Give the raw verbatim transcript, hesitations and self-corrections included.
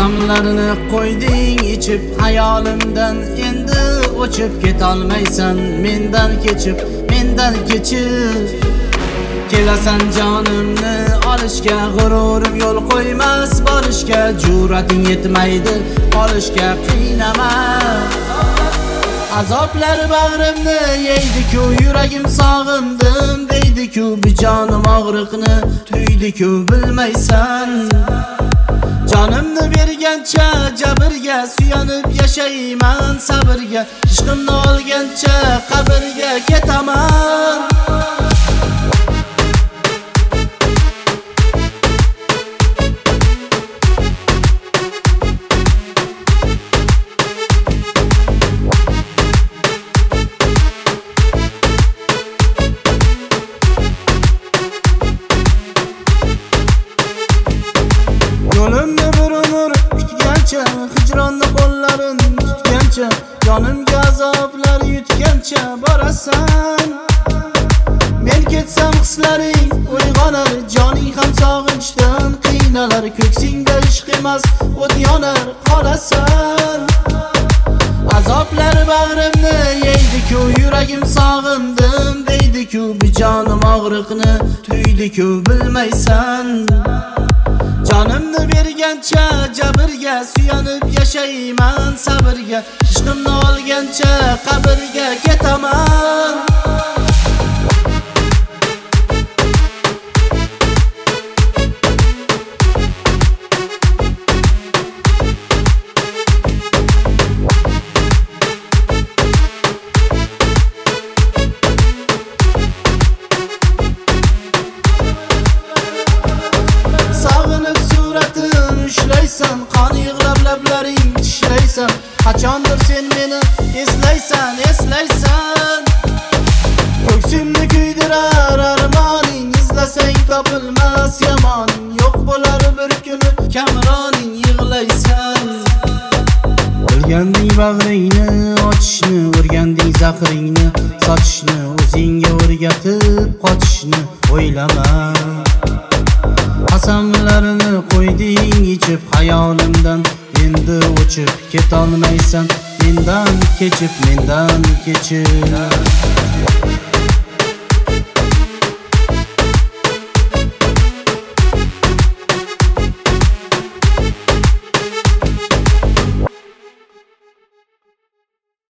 qasamlarini qo'yding ichib hayolimdan, endi o'chib ketolmaysan mendan kechib, mendan kechib. Kelasan jonimni olishga, g'ururim yo'l qo'ymas borishga, jur'ating yetmaydi qolishga, qiynama. Azoblar bag'rimni yeydi-ku, yuragim sog'indim deydi-ku, bu jonim og'riqni tuydi-ku, bilmaysan. Jonimni bergancha jabrga suyanib yashayman sabrga, ishqimni olgancha qabrga ketaman. Yo'limni bir umr kutgancha, hijronni qo'llarin tutgancha, jonimga azoblar yutgancha borasan. Men ketsam hislaring uyg'onar, joning ham sog'inchdan qiynalar, ko'ksingda ishq emas o't yonar, qolasan. Azoblar bag'rimni yeydi-ku, yuragim sog'indim deydi-ku, bu jonim og'riqni tuydi-ku, bilmaysan. Jonimni bergancha jabrga suyanib yashayman sabrga, ishqimni olgancha qabrga ketaman. Ushlaysan, qon yig'lab lablaring tishlaysan, qachondir sen meni eslaysan, eslaysan. Ko'ksimni kuydirar armoning, izlasang topilmas yamoning, yo'q bo'lar bir kuni kamroning, yig'laysan. O'rganding bag'ringni ochishni, o'rganding zahringni sochishni, o'zingga o'rgatib qochishni o'ylama. Qasamlarini qo'yding ichib hayolimdan, endi o'chib ketolmaysan mendan kechib, mendan kechib.